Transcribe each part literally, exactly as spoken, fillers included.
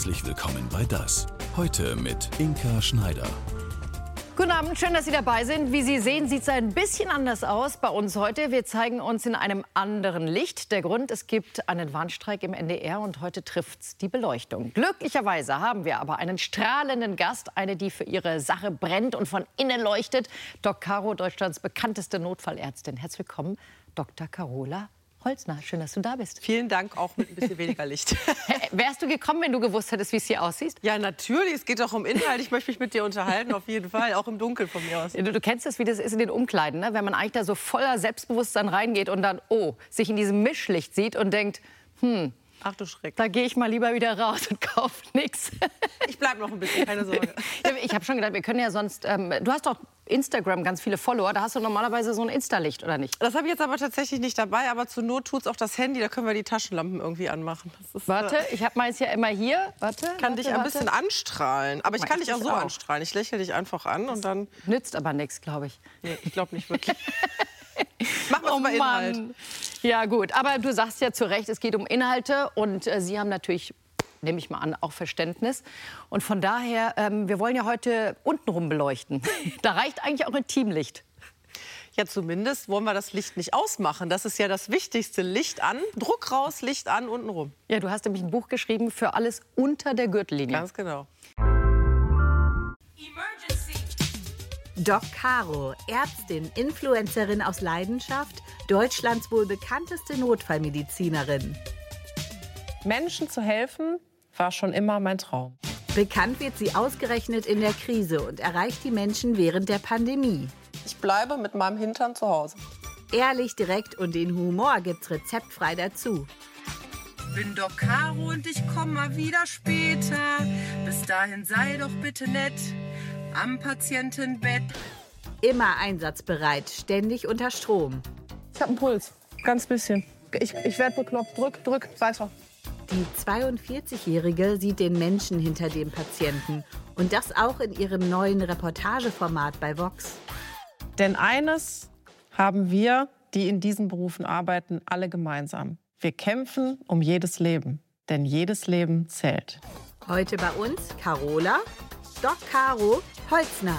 Herzlich willkommen bei Das. Heute mit Inka Schneider. Guten Abend, schön, dass Sie dabei sind. Wie Sie sehen, sieht es ein bisschen anders aus bei uns heute. Wir zeigen uns in einem anderen Licht. Der Grund, es gibt einen Warnstreik im N D R und heute trifft's die Beleuchtung. Glücklicherweise haben wir aber einen strahlenden Gast, eine, die für ihre Sache brennt und von innen leuchtet. Doc Caro, Deutschlands bekannteste Notfallärztin. Herzlich willkommen, Doktor Carola Holzner. Schön, dass du da bist. Vielen Dank, auch mit ein bisschen weniger Licht. Wärst du gekommen, wenn du gewusst hättest, wie es hier aussieht? Ja, natürlich. Es geht doch um Inhalt. Ich möchte mich mit dir unterhalten, auf jeden Fall. Auch im Dunkeln von mir aus. Du, du kennst das, wie das ist in den Umkleiden, ne? Wenn man eigentlich da so voller Selbstbewusstsein reingeht und dann, oh, sich in diesem Mischlicht sieht und denkt, hm, ach du Schreck. Da gehe ich mal lieber wieder raus und kaufe nichts. Ich bleibe noch ein bisschen, keine Sorge. Ja, ich habe schon gedacht, wir können ja sonst... Ähm, du hast doch Instagram ganz viele Follower. Da hast du normalerweise so ein Insta-Licht, oder nicht? Das habe ich jetzt aber tatsächlich nicht dabei. Aber zur Not tut es auch das Handy. Da können wir die Taschenlampen irgendwie anmachen. Das ist, warte, äh, ich habe meins ja immer hier. Warte, kann warte, dich ein warte. bisschen anstrahlen. Aber ich kann dich auch so auch. anstrahlen. Ich lächle dich einfach an und dann... Nützt aber nichts, glaube ich. Nee, ich glaube nicht wirklich. Machen wir Oh mal Inhalt. Mann. Ja gut, aber du sagst ja zu Recht, es geht um Inhalte und äh, Sie haben natürlich, nehme ich mal an, auch Verständnis. Und von daher, ähm, wir wollen ja heute untenrum beleuchten. Da reicht eigentlich auch ein Teamlicht. Ja, zumindest wollen wir das Licht nicht ausmachen. Das ist ja das Wichtigste. Licht an, Druck raus, Licht an, untenrum. Ja, du hast nämlich ein Buch geschrieben für alles unter der Gürtellinie. Ganz genau. Doc Caro, Ärztin, Influencerin aus Leidenschaft, Deutschlands wohl bekannteste Notfallmedizinerin. Menschen zu helfen, war schon immer mein Traum. Bekannt wird sie ausgerechnet in der Krise und erreicht die Menschen während der Pandemie. Ich bleibe mit meinem Hintern zu Hause. Ehrlich, direkt und den Humor gibt's rezeptfrei dazu. Bin Doc Caro und ich komm mal wieder später. Bis dahin sei doch bitte nett am Patientenbett. Immer einsatzbereit, ständig unter Strom. Ich habe einen Puls, ganz bisschen. Ich, ich werde bekloppt. Drück, drück, weiter. Die zweiundvierzigjährige sieht den Menschen hinter dem Patienten. Und das auch in ihrem neuen Reportageformat bei Vox. Denn eines haben wir, die in diesen Berufen arbeiten, alle gemeinsam. Wir kämpfen um jedes Leben. Denn jedes Leben zählt. Heute bei uns Carola, Doc Caro Holzner.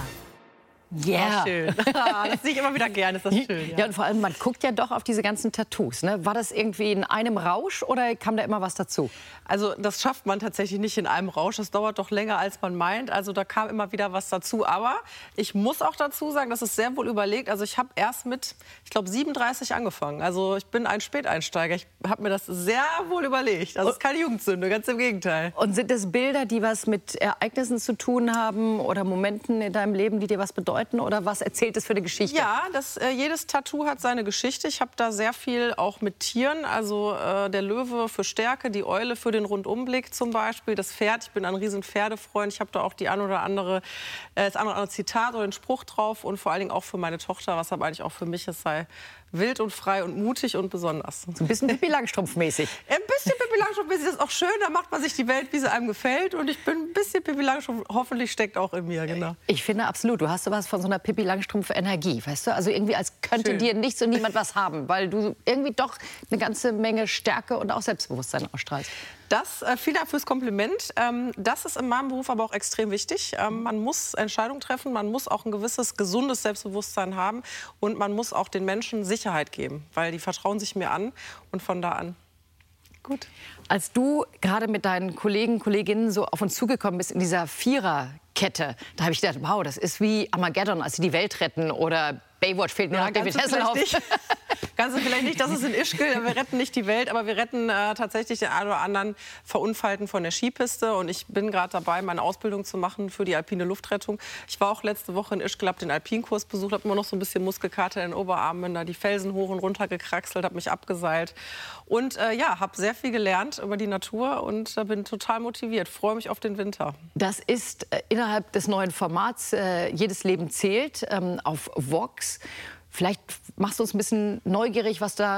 Ja, Oh, schön. Das sehe ich immer wieder gerne, ist das schön. Ja. Ja, und vor allem, man guckt ja doch auf diese ganzen Tattoos. Ne? War das irgendwie in einem Rausch oder kam da immer was dazu? Also das schafft man tatsächlich nicht in einem Rausch. Das dauert doch länger, als man meint. Also da kam immer wieder was dazu. Aber ich muss auch dazu sagen, das ist sehr wohl überlegt. Also ich habe erst mit, ich glaube, siebenunddreißig angefangen. Also ich bin ein Späteinsteiger. Ich habe mir das sehr wohl überlegt. Also es ist keine Jugendsünde, ganz im Gegenteil. Und sind das Bilder, die was mit Ereignissen zu tun haben oder Momenten in deinem Leben, die dir was bedeuten? Oder was erzählt es für eine Geschichte? Ja, das, äh, jedes Tattoo hat seine Geschichte. Ich habe da sehr viel auch mit Tieren. Also äh, der Löwe für Stärke, die Eule für den Rundumblick zum Beispiel, das Pferd. Ich bin ein riesen Pferdefreund. Ich habe da auch die ein oder andere, äh, das ein oder andere Zitat oder den Spruch drauf. Und vor allen Dingen auch für meine Tochter, was aber eigentlich auch für mich ist, sei wild und frei und mutig und besonders. So ein bisschen Pippi Langstrumpf-mäßig. Ein bisschen Pippi Langstrumpf-mäßig, das ist auch schön. Da macht man sich die Welt, wie sie einem gefällt. Und ich bin ein bisschen Pippi Langstrumpf, hoffentlich steckt auch in mir, genau. Ich finde absolut, du hast sowas von so einer Pippi Langstrumpf-Energie, weißt du? Also irgendwie, als könnte Schön. dir nichts und niemand was haben, weil du irgendwie doch eine ganze Menge Stärke und auch Selbstbewusstsein ausstrahlst. Das, äh, vielen Dank fürs Kompliment. Ähm, das ist in meinem Beruf aber auch extrem wichtig. Ähm, man muss Entscheidungen treffen, man muss auch ein gewisses gesundes Selbstbewusstsein haben und man muss auch den Menschen Sicherheit geben, weil die vertrauen sich mir an und von da an. Gut. Als du gerade mit deinen Kollegen, Kolleginnen so auf uns zugekommen bist in dieser Viererkette, da habe ich gedacht, wow, das ist wie Armageddon, als sie die Welt retten oder Baywatch fehlt nur Ja, noch David ganz so Hasselhoff. vielleicht nicht. Ganz so vielleicht nicht, das ist in Ischgl. Wir retten nicht die Welt, aber wir retten äh, tatsächlich den einen oder anderen Verunfallten von der Skipiste. Und ich bin gerade dabei, meine Ausbildung zu machen für die alpine Luftrettung. Ich war auch letzte Woche in Ischgl, habe den Alpinkurs besucht, habe immer noch so ein bisschen Muskelkater in den Oberarmen, bin da die Felsen hoch und runter gekraxelt, habe mich abgeseilt. Und äh, ja, habe sehr viel gelernt über die Natur und äh, bin total motiviert. Freue mich auf den Winter. Das ist äh, innerhalb des neuen Formats äh, Jedes Leben zählt ähm, auf Vox. Vielleicht machst du uns ein bisschen neugierig, was da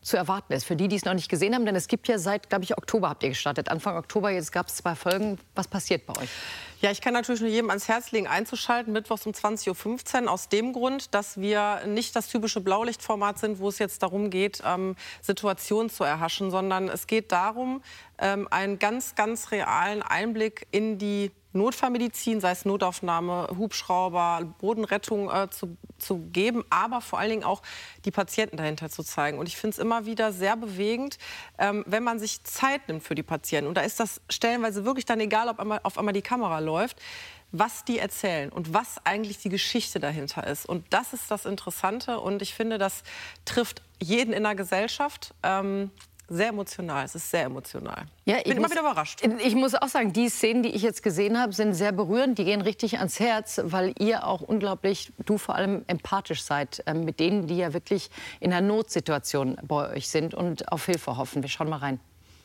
zu erwarten ist. Für die, die es noch nicht gesehen haben, denn es gibt ja seit, glaube ich, Oktober habt ihr gestartet. Anfang Oktober, jetzt gab es zwei Folgen. Was passiert bei euch? Ja, ich kann natürlich nur jedem ans Herz legen, einzuschalten, mittwochs um zwanzig Uhr fünfzehn, aus dem Grund, dass wir nicht das typische Blaulichtformat sind, wo es jetzt darum geht, ähm, Situationen zu erhaschen, sondern es geht darum, ähm, einen ganz, ganz realen Einblick in die Notfallmedizin, sei es Notaufnahme, Hubschrauber, Bodenrettung äh, zu, zu geben, aber vor allen Dingen auch die Patienten dahinter zu zeigen. Und ich finde es immer wieder sehr bewegend, ähm, wenn man sich Zeit nimmt für die Patienten. Und da ist das stellenweise wirklich dann egal, ob einmal, auf einmal die Kamera läuft, was die erzählen und was eigentlich die Geschichte dahinter ist. Und das ist das Interessante. Und ich finde, das trifft jeden in der Gesellschaft. Ähm, Sehr emotional, es ist sehr emotional. Ja, ich bin ich immer muss, wieder überrascht. Ich muss auch sagen, die Szenen, die ich jetzt gesehen habe, sind sehr berührend. Die gehen richtig ans Herz, weil ihr auch unglaublich, du vor allem, empathisch seid äh, mit denen, die ja wirklich in einer Notsituation bei euch sind und auf Hilfe hoffen. Wir schauen mal rein.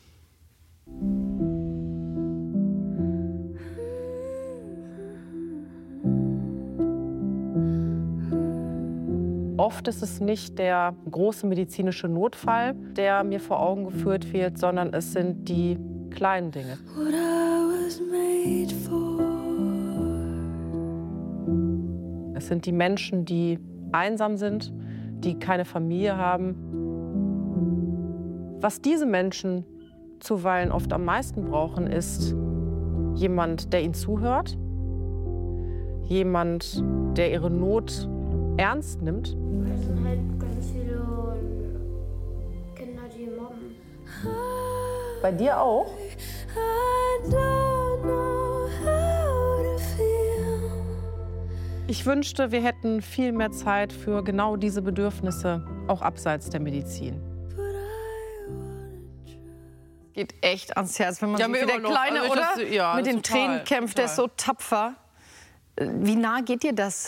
Oft ist es nicht der große medizinische Notfall, der mir vor Augen geführt wird, sondern es sind die kleinen Dinge. Es sind die Menschen, die einsam sind, die keine Familie haben. Was diese Menschen zuweilen oft am meisten brauchen, ist jemand, der ihnen zuhört, jemand, der ihre Not ernst nimmt. Es sind halt ganz viele Kinder, die mobben. Bei dir auch? Ich wünschte, wir hätten viel mehr Zeit für genau diese Bedürfnisse, auch abseits der Medizin. Geht echt ans Herz, wenn man Ja, so mir wie der immer noch. Kleine, Also ich oder? das- ja, mit den total, Tränen kämpft, der ist so tapfer. Wie nah geht dir das?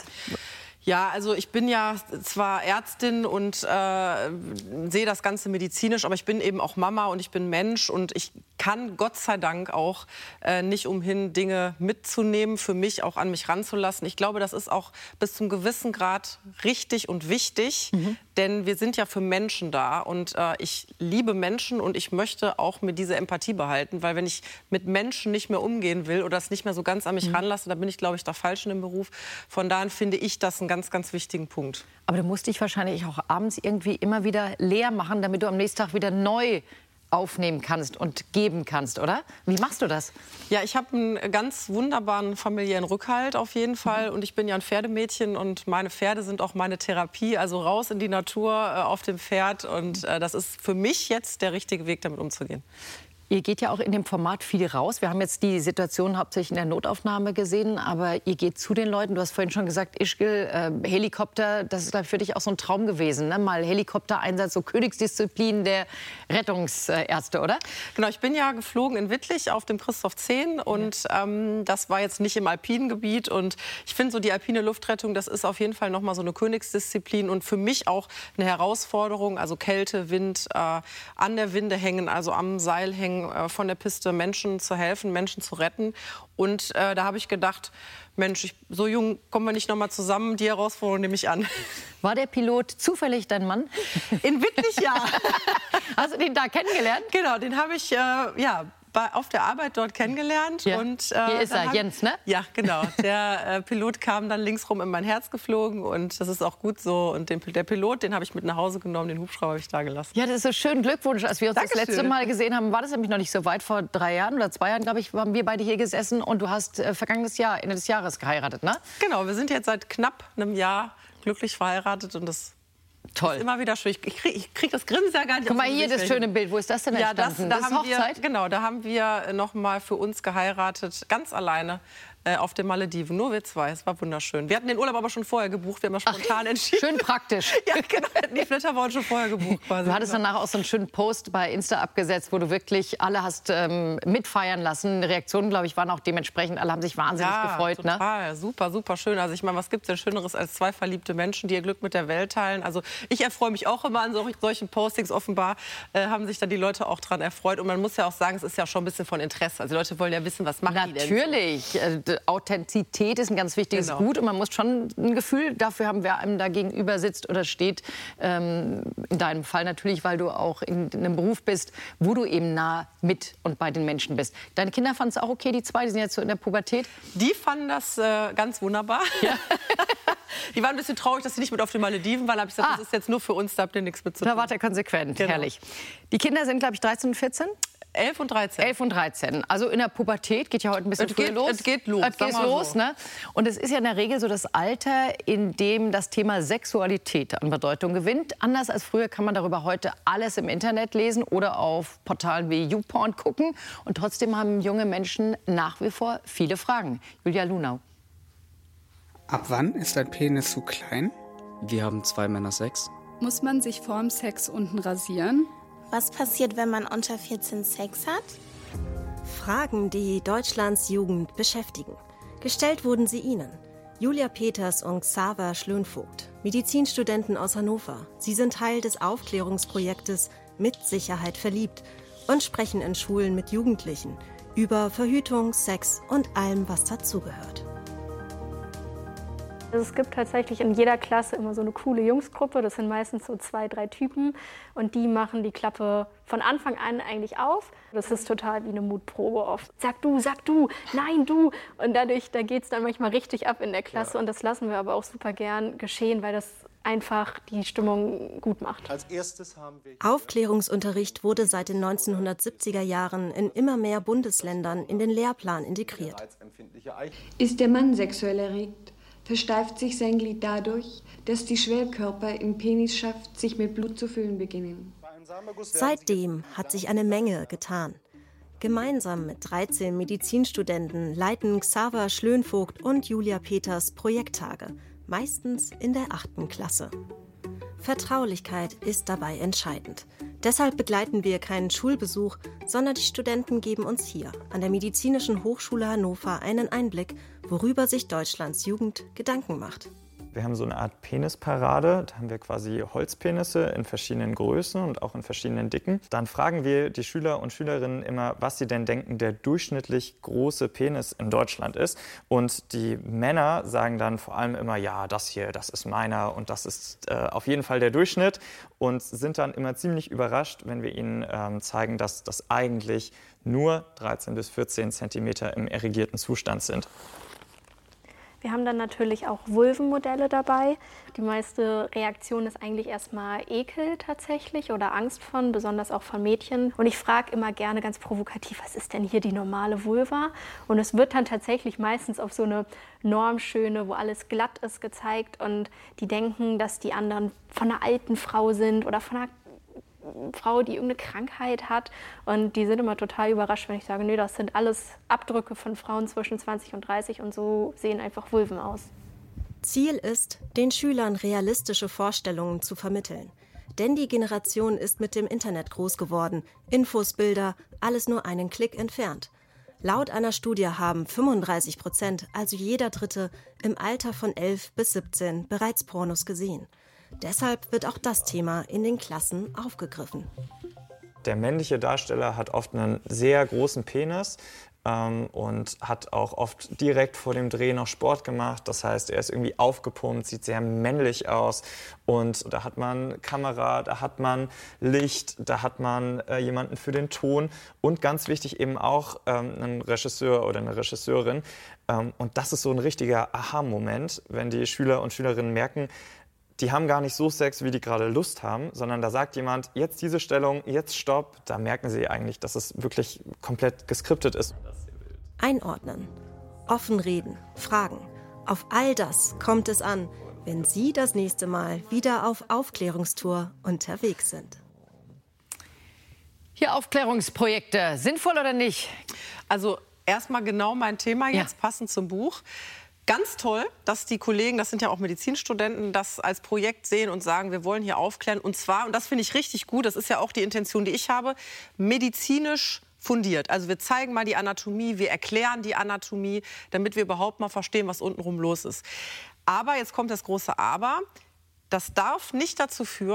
Ja, also ich bin ja zwar Ärztin und äh, sehe das Ganze medizinisch, aber ich bin eben auch Mama und ich bin Mensch und ich kann Gott sei Dank auch äh, nicht umhin, Dinge mitzunehmen, für mich auch an mich ranzulassen. Ich glaube, das ist auch bis zum gewissen Grad richtig und wichtig, mhm. denn wir sind ja für Menschen da und äh, ich liebe Menschen und ich möchte auch mir diese Empathie behalten, weil wenn ich mit Menschen nicht mehr umgehen will oder es nicht mehr so ganz an mich mhm. ranlasse, dann bin ich, glaube ich, da falsch in dem Beruf. Von daher finde ich das ein ganz, ganz wichtigen Punkt. Aber du musst dich wahrscheinlich auch abends irgendwie immer wieder leer machen, damit du am nächsten Tag wieder neu aufnehmen kannst und geben kannst, oder? Wie machst du das? Ja, ich habe einen ganz wunderbaren familiären Rückhalt auf jeden Fall. Und ich bin ja ein Pferdemädchen und meine Pferde sind auch meine Therapie. Also raus in die Natur, äh, auf dem Pferd. Und äh, das ist für mich jetzt der richtige Weg, damit umzugehen. Ihr geht ja auch in dem Format viel raus. Wir haben jetzt die Situation hauptsächlich in der Notaufnahme gesehen, aber ihr geht zu den Leuten. Du hast vorhin schon gesagt, Ischgl, äh, Helikopter, das ist, glaube ich, für dich auch so ein Traum gewesen, ne? Mal Helikoptereinsatz, so Königsdisziplin der Rettungsärzte, oder? Genau, ich bin ja geflogen in Wittlich auf dem Christoph zehn und ja. ähm, das war jetzt nicht im alpinen Gebiet. Und ich finde so die alpine Luftrettung, das ist auf jeden Fall noch mal so eine Königsdisziplin und für mich auch eine Herausforderung. Also Kälte, Wind, äh, an der Winde hängen, also am Seil hängen, von der Piste Menschen zu helfen, Menschen zu retten. Und äh, da habe ich gedacht, Mensch, ich, so jung kommen wir nicht noch mal zusammen. Die Herausforderung nehme ich an. War der Pilot zufällig dein Mann? In Wittlich, ja. Hast du den da kennengelernt? Genau, den habe ich, äh, ja, bei, auf der Arbeit dort kennengelernt. Ja. Und, äh, Hier ist er, hab, Jens, ne? Ja, genau. Der äh, Pilot kam dann linksrum in mein Herz geflogen und das ist auch gut so. Und den, der Pilot, den habe ich mit nach Hause genommen, den Hubschrauber habe ich da gelassen. Ja, das ist so schön. Glückwunsch. Als wir uns Dankeschön. das letzte Mal gesehen haben, war das nämlich noch nicht so weit. Vor drei Jahren oder zwei Jahren, glaube ich, haben wir beide hier gesessen. Und du hast äh, vergangenes Jahr, Ende des Jahres geheiratet, ne? Genau, wir sind jetzt seit knapp einem Jahr glücklich verheiratet und das toll. Ist immer wieder schön. Ich kriege ich krieg das Grinsen ja gar nicht. Guck mal hier, das schöne Bild. Wo ist das denn entstanden? Ja, das, da das ist haben Hochzeit? Wir, genau, da haben wir noch mal für uns geheiratet, ganz alleine. Auf den Malediven, nur wir zwei. Es war wunderschön. Wir hatten den Urlaub aber schon vorher gebucht. Wir haben ja spontan Ach, entschieden. Schön praktisch. Ja, genau. Wir hatten die Flitterwochen schon vorher gebucht. Quasi. Du hattest danach auch so einen schönen Post bei Insta abgesetzt, wo du wirklich alle hast ähm, mitfeiern lassen. Die Reaktionen, glaube ich, waren auch dementsprechend. Alle haben sich wahnsinnig ja, gefreut. Total, ne? super, super schön. Also ich meine, was gibt es denn Schöneres als zwei verliebte Menschen, die ihr Glück mit der Welt teilen? Also ich erfreue mich auch immer an so, solchen Postings. Offenbar äh, haben sich da die Leute auch dran erfreut. Und man muss ja auch sagen, es ist ja schon ein bisschen von Interesse. Also die Leute wollen ja wissen, was machen die denn? Natürlich. Authentizität ist ein ganz wichtiges Genau. Gut und man muss schon ein Gefühl dafür haben, wer einem da gegenüber sitzt oder steht. Ähm, in deinem Fall natürlich, weil du auch in einem Beruf bist, wo du eben nah mit und bei den Menschen bist. Deine Kinder fanden es auch okay, die zwei, die sind jetzt so in der Pubertät? Die fanden das äh, ganz wunderbar. Ja. Die waren ein bisschen traurig, dass sie nicht mit auf die Malediven waren. Da habe ich gesagt, Ah. das ist jetzt nur für uns, da habt ihr nichts mit zu tun. Da wart ihr konsequent, Genau. herrlich. Die Kinder sind, glaube ich, dreizehn und vierzehn? elf und dreizehn. elf und dreizehn. Also in der Pubertät, geht ja heute ein bisschen Es früher geht- los. es geht los, Es geht sagen wir los, so. ne? Und es ist ja in der Regel so das Alter, in dem das Thema Sexualität an Bedeutung gewinnt. Anders als früher kann man darüber heute alles im Internet lesen oder auf Portalen wie YouPorn gucken. Und trotzdem haben junge Menschen nach wie vor viele Fragen. Julia Lunau. Ab wann ist ein Penis zu klein? Wir haben zwei Männer Sex. Muss man sich vorm Sex unten rasieren? Was passiert, wenn man unter vierzehn Sex hat? Fragen, die Deutschlands Jugend beschäftigen. Gestellt wurden sie ihnen. Julia Peters und Xaver Schlönvogt, Medizinstudenten aus Hannover. Sie sind Teil des Aufklärungsprojektes Mit Sicherheit verliebt und sprechen in Schulen mit Jugendlichen über Verhütung, Sex und allem, was dazugehört. Also es gibt tatsächlich in jeder Klasse immer so eine coole Jungsgruppe. Das sind meistens so zwei, drei Typen. Und die machen die Klappe von Anfang an eigentlich auf. Das ist total wie eine Mutprobe oft. Sag du, sag du, nein, du. Und dadurch, da geht es dann manchmal richtig ab in der Klasse. Ja. Und das lassen wir aber auch super gern geschehen, weil das einfach die Stimmung gut macht. Als erstes haben wir Aufklärungsunterricht wurde seit den neunzehnhundertsiebziger Jahren in immer mehr Bundesländern in den Lehrplan integriert. Ist der Mann sexuell erregt, versteift sich sein Glied dadurch, dass die Schwellkörper im Penisschaft sich mit Blut zu füllen beginnen. Seitdem hat sich eine Menge getan. Gemeinsam mit dreizehn Medizinstudenten leiten Xaver Schlönvogt und Julia Peters Projekttage, meistens in der achten Klasse. Vertraulichkeit ist dabei entscheidend. Deshalb begleiten wir keinen Schulbesuch, sondern die Studenten geben uns hier an der Medizinischen Hochschule Hannover einen Einblick, worüber sich Deutschlands Jugend Gedanken macht. Wir haben so eine Art Penisparade, da haben wir quasi Holzpenisse in verschiedenen Größen und auch in verschiedenen Dicken. Dann fragen wir die Schüler und Schülerinnen immer, was sie denn denken, der durchschnittlich große Penis in Deutschland ist. Und die Männer sagen dann vor allem immer, ja, das hier, das ist meiner und das ist äh, auf jeden Fall der Durchschnitt. Und sind dann immer ziemlich überrascht, wenn wir ihnen ähm, zeigen, dass das eigentlich nur dreizehn bis vierzehn Zentimeter im erregierten Zustand sind. Wir haben dann natürlich auch Vulvenmodelle dabei. Die meiste Reaktion ist eigentlich erstmal Ekel tatsächlich oder Angst von, besonders auch von Mädchen. Und ich frage immer gerne ganz provokativ, was ist denn hier die normale Vulva? Und es wird dann tatsächlich meistens auf so eine normschöne, wo alles glatt ist, gezeigt. Und die denken, dass die anderen von einer alten Frau sind oder von einer Frau, die irgendeine Krankheit hat, und die sind immer total überrascht, wenn ich sage, nee, das sind alles Abdrücke von Frauen zwischen zwanzig und dreißig und so sehen einfach Vulven aus. Ziel ist, den Schülern realistische Vorstellungen zu vermitteln. Denn die Generation ist mit dem Internet groß geworden. Infos, Bilder, alles nur einen Klick entfernt. Laut einer Studie haben fünfunddreißig Prozent, also jeder Dritte, im Alter von elf bis siebzehn bereits Pornos gesehen. Deshalb wird auch das Thema in den Klassen aufgegriffen. Der männliche Darsteller hat oft einen sehr großen Penis ähm, und hat auch oft direkt vor dem Dreh noch Sport gemacht. Das heißt, er ist irgendwie aufgepumpt, sieht sehr männlich aus. Und da hat man Kamera, da hat man Licht, da hat man äh, jemanden für den Ton und ganz wichtig eben auch ähm, einen Regisseur oder eine Regisseurin. Ähm, und das ist so ein richtiger Aha-Moment, wenn die Schüler und Schülerinnen merken, die haben gar nicht so Sex, wie die gerade Lust haben, sondern da sagt jemand, jetzt diese Stellung, jetzt Stopp. Da merken sie eigentlich, dass es wirklich komplett geskriptet ist. Einordnen, offen reden, fragen. Auf all das kommt es an, wenn Sie das nächste Mal wieder auf Aufklärungstour unterwegs sind. Hier Aufklärungsprojekte, sinnvoll oder nicht? Also erstmal genau mein Thema jetzt, ja. Passend zum Buch. Ganz toll, dass die Kollegen, das sind ja auch Medizinstudenten, das als Projekt sehen und sagen, wir wollen hier aufklären. Und zwar, und das finde ich richtig gut, das ist ja auch die Intention, die ich habe, medizinisch fundiert. Also wir zeigen mal die Anatomie, wir erklären die Anatomie, damit wir überhaupt mal verstehen, was untenrum los ist. Aber, jetzt kommt das große Aber, das darf nicht dazu führen,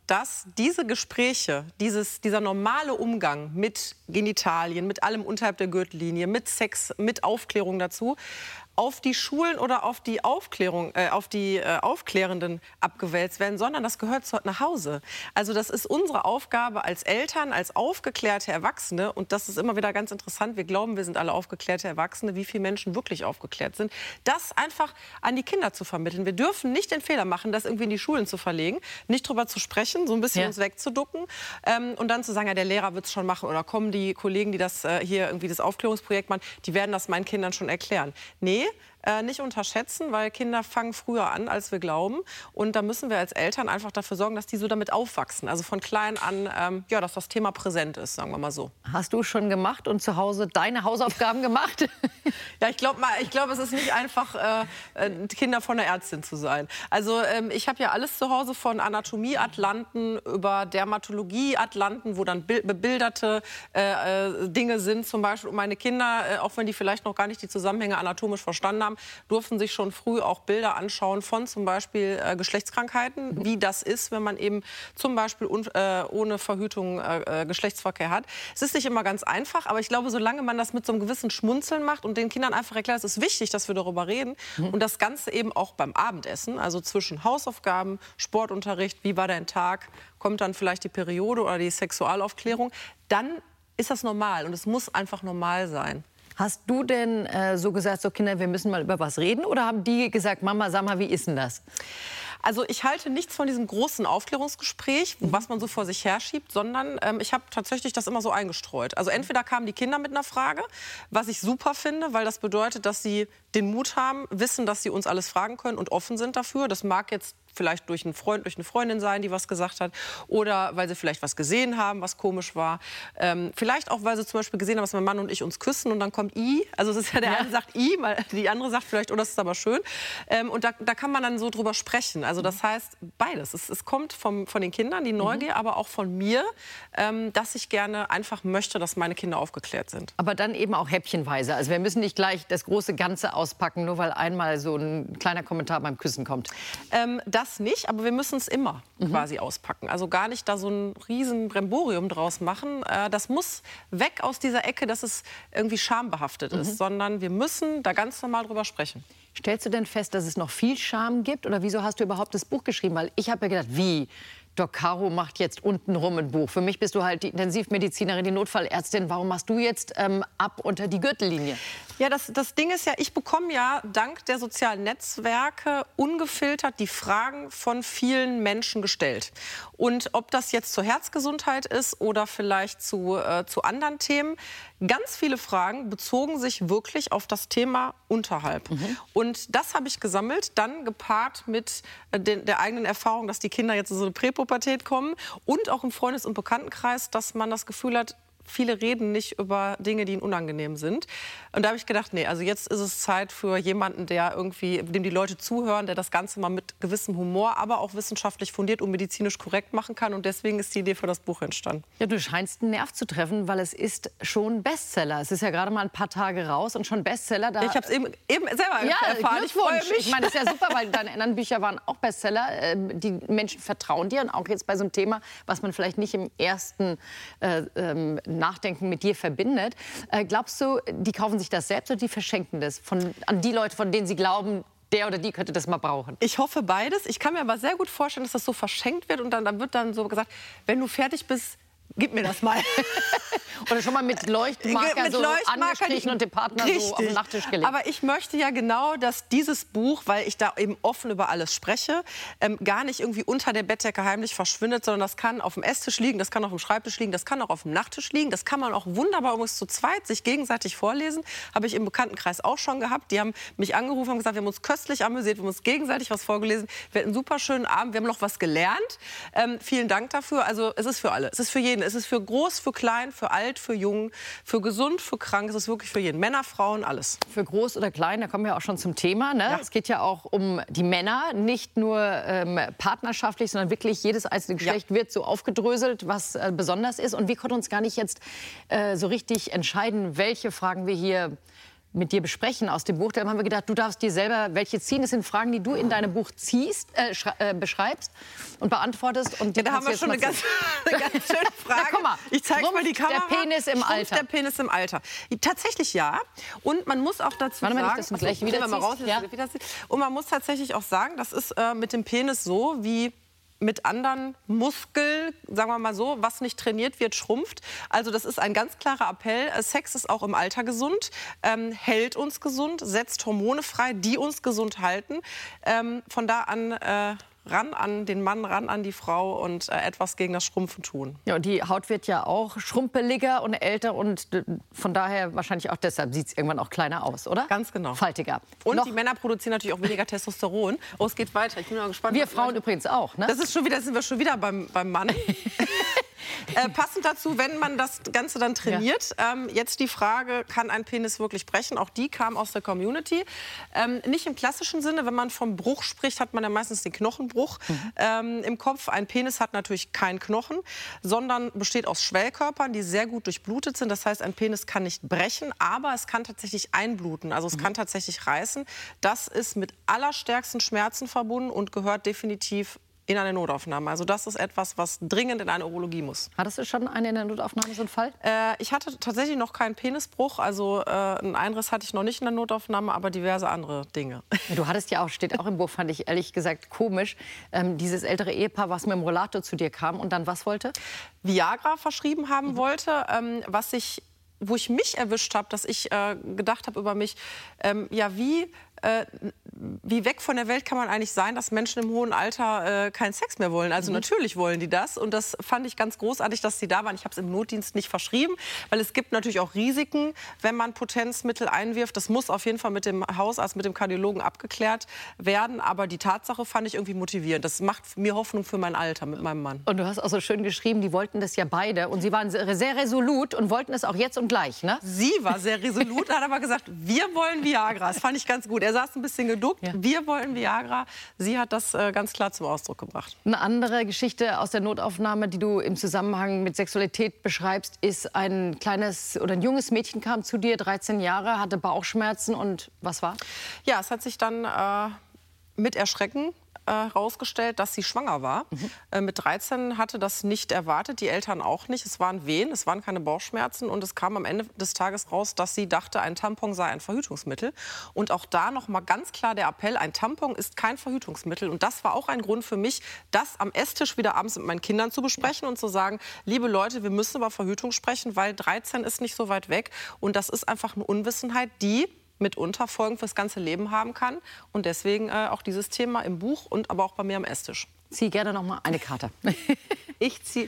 dass diese Gespräche, dieses, dieser normale Umgang mit Genitalien, mit allem unterhalb der Gürtellinie, mit Sex, mit Aufklärung dazu, auf die Schulen oder auf die Aufklärung, äh, auf die äh, Aufklärenden abgewälzt werden, sondern das gehört zu, nach Hause. Also das ist unsere Aufgabe als Eltern, als aufgeklärte Erwachsene. Und das ist immer wieder ganz interessant. Wir glauben, wir sind alle aufgeklärte Erwachsene. Wie viele Menschen wirklich aufgeklärt sind, das einfach an die Kinder zu vermitteln. Wir dürfen nicht den Fehler machen, das irgendwie in die Schulen zu verlegen, nicht drüber zu sprechen, so ein bisschen ja. uns wegzuducken ähm, und dann zu sagen, ja, der Lehrer wird es schon machen oder kommen die Kollegen, die das äh, hier irgendwie das Aufklärungsprojekt machen, die werden das meinen Kindern schon erklären. Nee, Äh, nicht unterschätzen, weil Kinder fangen früher an, als wir glauben. Und da müssen wir als Eltern einfach dafür sorgen, dass die so damit aufwachsen. Also von klein an, ähm, ja, dass das Thema präsent ist, sagen wir mal so. Hast du schon gemacht und zu Hause deine Hausaufgaben gemacht? Ja, ich glaube, ich glaub, es ist nicht einfach, äh, Kinder von der Ärztin zu sein. Also ähm, ich habe ja alles zu Hause, von Anatomie-Atlanten über Dermatologie-Atlanten, wo dann bebilderte äh, äh, Dinge sind. Zum Beispiel meine Kinder, äh, auch wenn die vielleicht noch gar nicht die Zusammenhänge anatomisch verstanden haben, durften sich schon früh auch Bilder anschauen von zum Beispiel äh, Geschlechtskrankheiten, wie das ist, wenn man eben zum Beispiel un, äh, ohne Verhütung äh, Geschlechtsverkehr hat. Es ist nicht immer ganz einfach, aber ich glaube, solange man das mit so einem gewissen Schmunzeln macht und den Kindern einfach erklärt, es ist wichtig, dass wir darüber reden mhm. und das Ganze eben auch beim Abendessen, also zwischen Hausaufgaben, Sportunterricht, wie war dein Tag, kommt dann vielleicht die Periode oder die Sexualaufklärung, dann ist das normal und es muss einfach normal sein. Hast du denn äh, so gesagt, so Kinder, wir müssen mal über was reden? Oder haben die gesagt, Mama, sag mal, wie ist denn das? Also ich halte nichts von diesem großen Aufklärungsgespräch, mhm. was man so vor sich herschiebt, sondern ähm, ich habe tatsächlich das immer so eingestreut. Also entweder kamen die Kinder mit einer Frage, was ich super finde, weil das bedeutet, dass sie den Mut haben, wissen, dass sie uns alles fragen können und offen sind dafür. Das mag jetzt vielleicht durch einen Freund, durch eine Freundin sein, die was gesagt hat, oder weil sie vielleicht was gesehen haben, was komisch war. Ähm, vielleicht auch, weil sie zum Beispiel gesehen haben, dass mein Mann und ich uns küssen und dann kommt I. Also es ist ja, der ja. eine sagt I, die andere sagt vielleicht, oh, das ist aber schön. Ähm, und da, da kann man dann so drüber sprechen. Also das heißt, beides. Es, es kommt vom, von den Kindern, die Neugier, mhm. aber auch von mir, ähm, dass ich gerne einfach möchte, dass meine Kinder aufgeklärt sind. Aber dann eben auch häppchenweise. Also wir müssen nicht gleich das große Ganze auspacken, nur weil einmal so ein kleiner Kommentar beim Küssen kommt. Ähm, das nicht, aber wir müssen es immer mhm. quasi auspacken. Also gar nicht da so ein riesen Bremborium draus machen. Äh, das muss weg aus dieser Ecke, dass es irgendwie schambehaftet mhm. ist, sondern wir müssen da ganz normal drüber sprechen. Stellst du denn fest, dass es noch viel Scham gibt? Oder wieso hast du überhaupt das Buch geschrieben? Weil ich habe ja gedacht, wie? Doc Caro macht jetzt untenrum ein Buch. Für mich bist du halt die Intensivmedizinerin, die Notfallärztin. Warum machst du jetzt ähm, ab unter die Gürtellinie? Ja, das, das Ding ist ja, ich bekomme ja dank der sozialen Netzwerke ungefiltert die Fragen von vielen Menschen gestellt. Und ob das jetzt zur Herzgesundheit ist oder vielleicht zu, äh, zu anderen Themen, ganz viele Fragen bezogen sich wirklich auf das Thema unterhalb. Mhm. Und das habe ich gesammelt, dann gepaart mit äh, den, der eigenen Erfahrung, dass die Kinder jetzt in so eine Präpubertät kommen und auch im Freundes- und Bekanntenkreis, dass man das Gefühl hat, viele reden nicht über Dinge, die ihnen unangenehm sind. Und da habe ich gedacht, nee, also jetzt ist es Zeit für jemanden, der irgendwie, dem die Leute zuhören, der das Ganze mal mit gewissem Humor, aber auch wissenschaftlich fundiert und medizinisch korrekt machen kann. Und deswegen ist die Idee für das Buch entstanden. Ja, du scheinst einen Nerv zu treffen, weil es ist schon Bestseller. Es ist ja gerade mal ein paar Tage raus und schon Bestseller. Da ich habe es eben, eben selber ja, erfahren. Ich freue mich. Ich meine, das ist ja super, weil deine anderen Bücher waren auch Bestseller. Die Menschen vertrauen dir. Und auch jetzt bei so einem Thema, was man vielleicht nicht im ersten äh, ähm, Nachdenken mit dir verbindet. Äh, glaubst du, die kaufen sich das selbst oder die verschenken das von, an die Leute, von denen sie glauben, der oder die könnte das mal brauchen? Ich hoffe beides. Ich kann mir aber sehr gut vorstellen, dass das so verschenkt wird und dann, dann wird dann so gesagt, wenn du fertig bist, gib mir das mal. Oder schon mal mit Leuchtmarker, mit so Leuchtmarker angestrichen und dem Partner richtig. so auf den Nachttisch gelegt. Aber ich möchte ja genau, dass dieses Buch, weil ich da eben offen über alles spreche, ähm, gar nicht irgendwie unter der Bettdecke heimlich verschwindet, sondern das kann auf dem Esstisch liegen, das kann auf dem Schreibtisch liegen, das kann auch auf dem Nachttisch liegen. Das kann man auch wunderbar übrigens zu zweit sich gegenseitig vorlesen. Habe ich im Bekanntenkreis auch schon gehabt. Die haben mich angerufen und gesagt, wir haben uns köstlich amüsiert, wir haben uns gegenseitig was vorgelesen. Wir hatten einen super schönen Abend, wir haben noch was gelernt. Ähm, vielen Dank dafür. Also es ist für alle, es ist für jeden. Es ist für groß, für klein, für alt, für jung, für gesund, für krank. Es ist wirklich für jeden. Männer, Frauen, alles. Für groß oder klein, da kommen wir auch schon zum Thema. Ne? Ja. Es geht ja auch um die Männer, nicht nur ähm, partnerschaftlich, sondern wirklich jedes einzelne Geschlecht ja. wird so aufgedröselt, was äh, besonders ist. Und wir konnten uns gar nicht jetzt äh, so richtig entscheiden, welche Fragen wir hier mit dir besprechen aus dem Buch. Da haben wir gedacht, du darfst dir selber welche ziehen. Das sind Fragen, die du in deinem Buch ziehst, äh, äh, beschreibst und beantwortest. Und ja, da haben wir schon eine ganz, eine ganz schöne Frage. Na, guck mal, ich zeige mal die Kamera. Der Penis im Alter. Der Penis im Alter. Tatsächlich ja. Und man muss auch dazu Warte sagen, mal, nicht, dass du gleich wieder mal raus, ja. wieder und man muss tatsächlich auch sagen, das ist äh, mit dem Penis so wie mit anderen Muskeln, sagen wir mal so, was nicht trainiert wird, schrumpft. Also das ist ein ganz klarer Appell. Sex ist auch im Alter gesund, ähm, hält uns gesund, setzt Hormone frei, die uns gesund halten. Ähm, von da an äh, ran an den Mann, ran an die Frau und äh, etwas gegen das Schrumpfen tun. Ja, und die Haut wird ja auch schrumpeliger und älter und von daher wahrscheinlich auch deshalb sieht es irgendwann auch kleiner aus, oder? Ganz genau. Faltiger. Und Noch die Männer produzieren natürlich auch weniger Testosteron. Oh, es geht weiter. Ich bin mal gespannt. Wir Frauen übrigens auch, ne? Das ist schon wieder, sind wir schon wieder beim, beim Mann. Äh, passend dazu, wenn man das Ganze dann trainiert, ja. ähm, jetzt die Frage, kann ein Penis wirklich brechen? Auch die kam aus der Community. Ähm, nicht im klassischen Sinne, wenn man vom Bruch spricht, hat man ja meistens den Knochenbruch mhm. ähm, im Kopf. Ein Penis hat natürlich keinen Knochen, sondern besteht aus Schwellkörpern, die sehr gut durchblutet sind. Das heißt, ein Penis kann nicht brechen, aber es kann tatsächlich einbluten. Also es mhm. kann tatsächlich reißen. Das ist mit allerstärksten Schmerzen verbunden und gehört definitiv in eine Notaufnahme. Also das ist etwas, was dringend in eine Urologie muss. Hattest du schon einen in der Notaufnahme, so einen Fall? Äh, ich hatte tatsächlich noch keinen Penisbruch. Also äh, einen Einriss hatte ich noch nicht in der Notaufnahme, aber diverse andere Dinge. Du hattest ja auch, steht auch im Buch, fand ich ehrlich gesagt komisch, ähm, dieses ältere Ehepaar, was mit dem Rollator zu dir kam und dann was wollte? Viagra verschrieben haben mhm. wollte, ähm, was ich, wo ich mich erwischt habe, dass ich äh, gedacht habe über mich, ähm, ja wie... Äh, wie weg von der Welt kann man eigentlich sein, dass Menschen im hohen Alter äh, keinen Sex mehr wollen? Also mhm. natürlich wollen die das. Und das fand ich ganz großartig, dass sie da waren. Ich habe es im Notdienst nicht verschrieben, weil es gibt natürlich auch Risiken, wenn man Potenzmittel einwirft. Das muss auf jeden Fall mit dem Hausarzt, mit dem Kardiologen abgeklärt werden. Aber die Tatsache fand ich irgendwie motivierend. Das macht mir Hoffnung für mein Alter mit meinem Mann. Und du hast auch so schön geschrieben, die wollten das ja beide. Und sie waren sehr, sehr resolut und wollten es auch jetzt und gleich, ne? Sie war sehr resolut, hat aber gesagt, wir wollen Viagra. Das fand ich ganz gut. Er saß ein bisschen geduckt. Ja. Wir wollen Viagra. Sie hat das äh, ganz klar zum Ausdruck gebracht. Eine andere Geschichte aus der Notaufnahme, die du im Zusammenhang mit Sexualität beschreibst, ist ein kleines oder ein junges Mädchen kam zu dir, dreizehn Jahre, hatte Bauchschmerzen und was war? Ja, es hat sich dann äh, mit Erschrecken herausgestellt, dass sie schwanger war. Mhm. Äh, mit dreizehn hatte das nicht erwartet, die Eltern auch nicht. Es waren Wehen, es waren keine Bauchschmerzen und es kam am Ende des Tages raus, dass sie dachte, ein Tampon sei ein Verhütungsmittel. Und auch da noch mal ganz klar der Appell, ein Tampon ist kein Verhütungsmittel. Und das war auch ein Grund für mich, das am Esstisch wieder abends mit meinen Kindern zu besprechen ja. und zu sagen, liebe Leute, wir müssen über Verhütung sprechen, weil dreizehn ist nicht so weit weg. Und das ist einfach eine Unwissenheit, die mitunter Folgen fürs ganze Leben haben kann. Und deswegen äh, auch dieses Thema im Buch und aber auch bei mir am Esstisch. Zieh gerne noch mal eine Karte. Ich ziehe.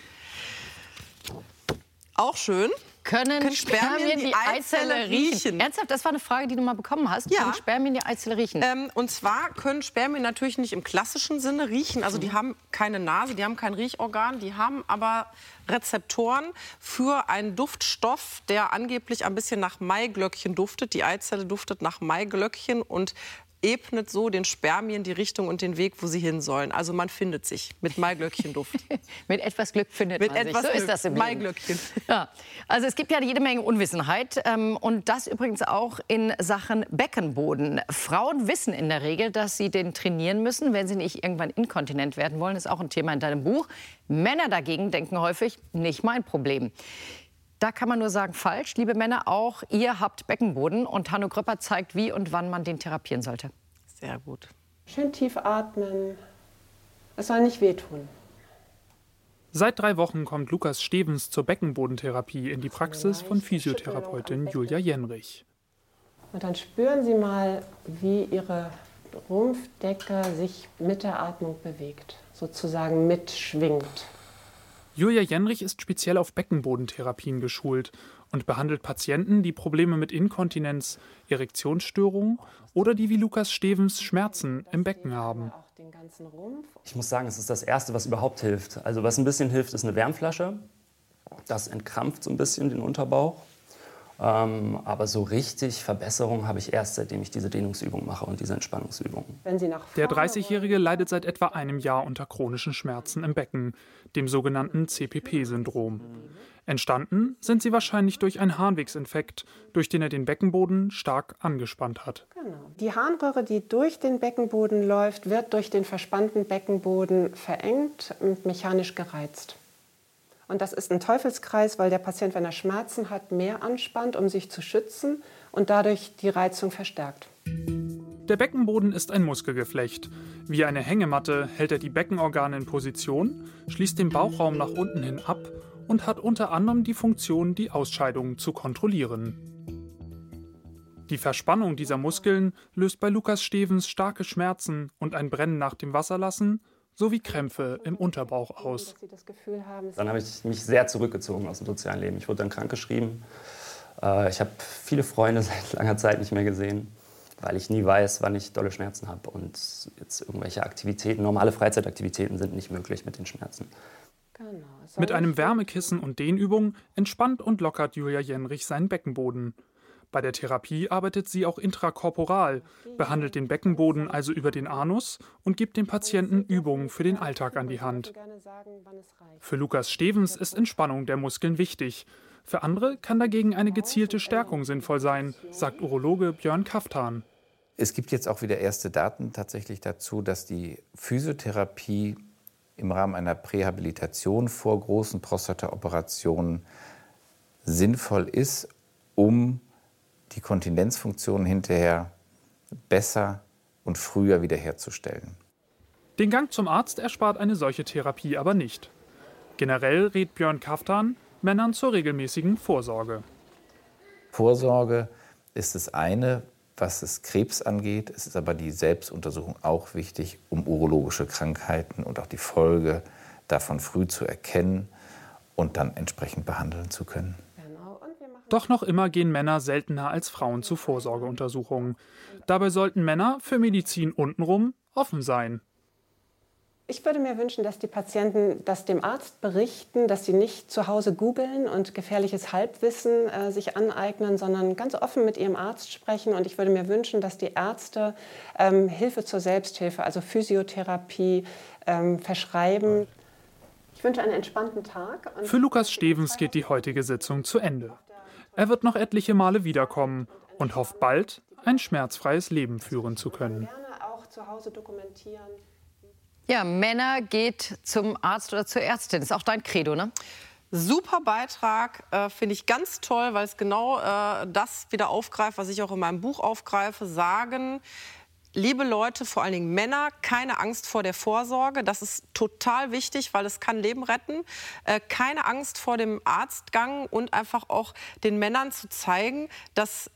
Auch schön. Können, Können Spermien, Spermien die, die Eizelle, Eizelle riechen? riechen? Ernsthaft, das war eine Frage, die du mal bekommen hast. Ja. Können Spermien die Eizelle riechen? Ähm, und zwar können Spermien natürlich nicht im klassischen Sinne riechen. Also die haben keine Nase, die haben kein Riechorgan, die haben aber Rezeptoren für einen Duftstoff, der angeblich ein bisschen nach Maiglöckchen duftet. Die Eizelle duftet nach Maiglöckchen und ebnet so den Spermien die Richtung und den Weg, wo sie hin sollen. Also man findet sich mit Maiglöckchenduft. Mit etwas Glück findet mit man etwas sich. So Glück. ist das im Maiglöckchen. Ja. Also es gibt ja jede Menge Unwissenheit ähm, und das übrigens auch in Sachen Beckenboden. Frauen wissen in der Regel, dass sie den trainieren müssen, wenn sie nicht irgendwann inkontinent werden wollen. Das ist auch ein Thema in deinem Buch. Männer dagegen denken häufig, nicht mein Problem. Da kann man nur sagen, falsch. Liebe Männer, auch ihr habt Beckenboden. Und Hanno Gröpper zeigt, wie und wann man den therapieren sollte. Sehr gut. Schön tief atmen. Es soll nicht wehtun. Seit drei Wochen kommt Lukas Stevens zur Beckenbodentherapie in die Praxis von Physiotherapeutin Julia Jenrich. Und dann spüren Sie mal, wie Ihre Rumpfdecke sich mit der Atmung bewegt, sozusagen mitschwingt. Julia Jenrich ist speziell auf Beckenbodentherapien geschult und behandelt Patienten, die Probleme mit Inkontinenz, Erektionsstörungen oder die wie Lukas Stevens Schmerzen im Becken haben. Ich muss sagen, es ist das Erste, was überhaupt hilft. Also was ein bisschen hilft, ist eine Wärmflasche. Das entkrampft so ein bisschen den Unterbauch. Ähm, aber so richtig Verbesserung habe ich erst, seitdem ich diese Dehnungsübung mache und diese Entspannungsübung. Der dreißigjährige leidet seit etwa einem Jahr unter chronischen Schmerzen im Becken, dem sogenannten C P P-Syndrom. Entstanden sind sie wahrscheinlich durch einen Harnwegsinfekt, durch den er den Beckenboden stark angespannt hat. Genau. Die Harnröhre, die durch den Beckenboden läuft, wird durch den verspannten Beckenboden verengt und mechanisch gereizt. Und das ist ein Teufelskreis, weil der Patient, wenn er Schmerzen hat, mehr anspannt, um sich zu schützen und dadurch die Reizung verstärkt. Der Beckenboden ist ein Muskelgeflecht. Wie eine Hängematte hält er die Beckenorgane in Position, schließt den Bauchraum nach unten hin ab und hat unter anderem die Funktion, die Ausscheidungen zu kontrollieren. Die Verspannung dieser Muskeln löst bei Lukas Stevens starke Schmerzen und ein Brennen nach dem Wasserlassen sowie Krämpfe im Unterbauch aus. Dann habe ich mich sehr zurückgezogen aus dem sozialen Leben. Ich wurde dann krankgeschrieben. Ich habe viele Freunde seit langer Zeit nicht mehr gesehen, weil ich nie weiß, wann ich dolle Schmerzen habe. Und jetzt irgendwelche Aktivitäten, normale Freizeitaktivitäten sind nicht möglich mit den Schmerzen. Genau. Mit einem Wärmekissen und Dehnübungen entspannt und lockert Julia Jennrich seinen Beckenboden. Bei der Therapie arbeitet sie auch intrakorporal, behandelt den Beckenboden also über den Anus und gibt dem Patienten Übungen für den Alltag an die Hand. Für Lukas Stevens ist Entspannung der Muskeln wichtig. Für andere kann dagegen eine gezielte Stärkung sinnvoll sein, sagt Urologe Björn Kaftan. Es gibt jetzt auch wieder erste Daten tatsächlich dazu, dass die Physiotherapie im Rahmen einer Prähabilitation vor großen Prostataoperationen sinnvoll ist, um die Kontinenzfunktion hinterher besser und früher wiederherzustellen. Den Gang zum Arzt erspart eine solche Therapie aber nicht. Generell rät Björn Kaftan Männern zur regelmäßigen Vorsorge. Vorsorge ist das eine, was es Krebs angeht. Es ist aber die Selbstuntersuchung auch wichtig, um urologische Krankheiten und auch die Folge davon früh zu erkennen und dann entsprechend behandeln zu können. Doch noch immer gehen Männer seltener als Frauen zu Vorsorgeuntersuchungen. Dabei sollten Männer für Medizin untenrum offen sein. Ich würde mir wünschen, dass die Patienten das dem Arzt berichten, dass sie nicht zu Hause googeln und gefährliches Halbwissen äh, sich aneignen, sondern ganz offen mit ihrem Arzt sprechen. Und ich würde mir wünschen, dass die Ärzte ähm, Hilfe zur Selbsthilfe, also Physiotherapie, ähm, verschreiben. Ich wünsche einen entspannten Tag. Und Für Lukas Stevens geht die heutige Sitzung zu Ende. Er wird noch etliche Male wiederkommen und hofft bald, ein schmerzfreies Leben führen zu können. Gerne auch zu Hause dokumentieren. Ja, Männer geht zum Arzt oder zur Ärztin. Das ist auch dein Credo, ne? Super Beitrag, äh, finde ich ganz toll, weil es genau äh, das wieder aufgreift, was ich auch in meinem Buch aufgreife, sagen, liebe Leute, vor allen Dingen Männer, keine Angst vor der Vorsorge. Das ist total wichtig, weil es kann Leben retten. Äh, keine Angst vor dem Arztgang und einfach auch den Männern zu zeigen, dass